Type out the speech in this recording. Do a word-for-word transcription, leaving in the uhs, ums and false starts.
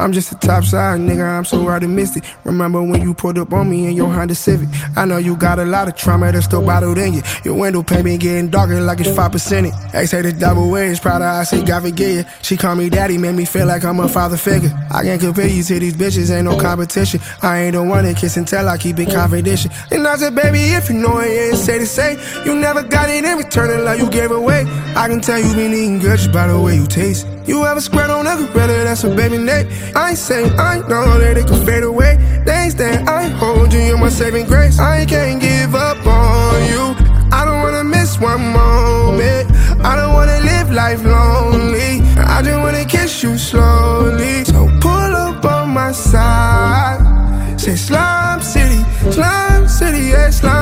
I'm just a top side nigga, I'm so optimistic. Remember when you pulled up on me in your Honda Civic? I know you got a lot of trauma that's still bottled in you. Your window pane been getting darker like it's five percent. They say the double ways, proud of I say God forgive you. She call me daddy, made me feel like I'm a father figure. I can't compare you to these bitches, ain't no competition. I ain't the one that kiss and tell, I keep it confidential. And I said, baby, if you know it, yeah, say to say. You never got it in return of love you gave away. I can tell you been eating good just by the way you taste. You ever spread on a gorilla, that's a baby name. I ain't saying I know that it can fade away. They ain't stand, I hold you, you're my saving grace. I can't give up on you. I don't wanna miss one moment. I don't wanna live life lonely. I just wanna kiss you slowly. So pull up on my side. Say Slum City, Slum City, yeah, Slum